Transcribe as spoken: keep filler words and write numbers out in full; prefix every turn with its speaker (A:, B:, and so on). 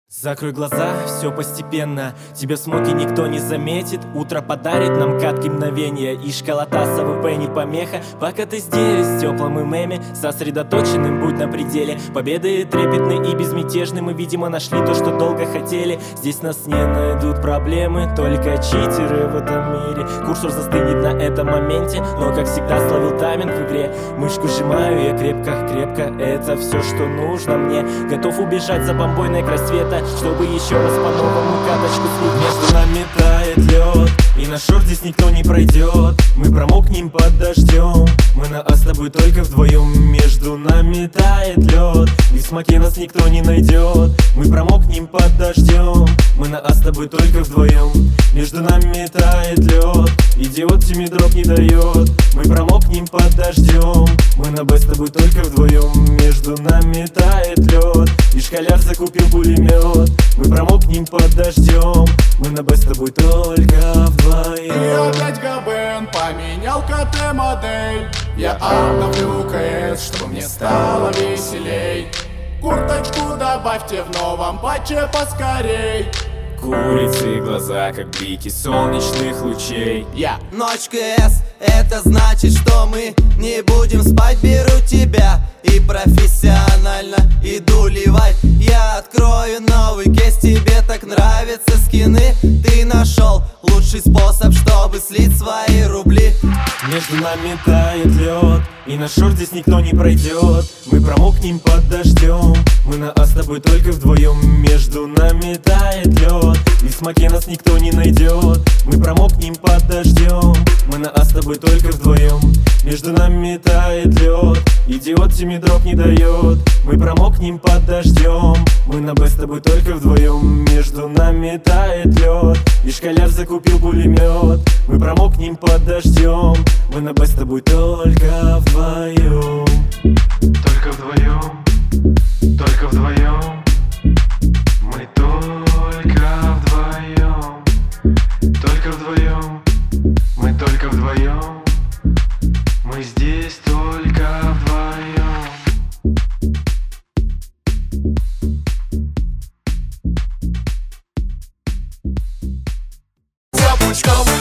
A: Закрой глаза, все постепенно. Тебя в смоге никто не заметит. Утро подарит нам катки мгновения. И школота с АВП не помеха. Пока ты здесь, в теплом и меме, сосредоточенным будь на пределе. Победы трепетны и безмятежны. Мы, видимо, нашли то, что долго хотели. Здесь нас не найдут проблемы, только читеры в этом мире. Курсор застынет на этом моменте, но, как всегда, словил тайминг в игре. Мышку сжимаю я крепко-крепко. Это все, что нужно мне. Готов убежать за бомбой к рассвета, чтобы еще раз по-новому каточку слить. Между нами тает лед, и на шор здесь никто не пройдет. Мы промокнем под дождем, мы на А с тобой только вдвоем. Между нами тает лед, и в смоке нас никто не найдет. Мы промокнем под дождем, мы на А с тобой только вдвоем. Между нами тает лед, идиот тебе дроп не дает. Мы промокнем под дождем, мы на Б с тобой только вдвоем. Между нами тает лед, и школяр закупил пулемет. Мы промокнем под дождем, мы на Б с тобой только вдвоем.
B: И опять ГБН поменял КТ модель. Я обновлю КС, чтобы мне стало веселей. Курточку добавьте в новом патче поскорей.
A: Курицы глаза, как блики солнечных лучей.
B: Я
C: Ночь КС, это значит, что мы не будем спать. Беру тебя и профессионально иду ливать. Я открою новый кейс, тебе так нравятся скины. Ты нашел лучший способ, чтобы слить свои рубли.
A: Между нами тает лед, и на шор здесь никто не пройдет. Мы промокнем под дождем, мы на А с тобой только вдвоем. Между нами тает лед, и в смоке нас никто не найдет. Мы промокнем под дождем, мы на А с тобой только вдвоем. Между нами тает лед, идиот тебе дроп не дает. Мы промокнем под дождем, мы на Б с тобой только вдвоем. Между нами тает лед, и школяр закупил пулемет. Мы промокнем под дождем, мы на Б с тобой только вдвоем.
D: Только вдвоем, только вдвоем. Мы только вдвоем, только вдвоем. Мы только вдвоем. Мы здесь только вдвоем.
B: Пучком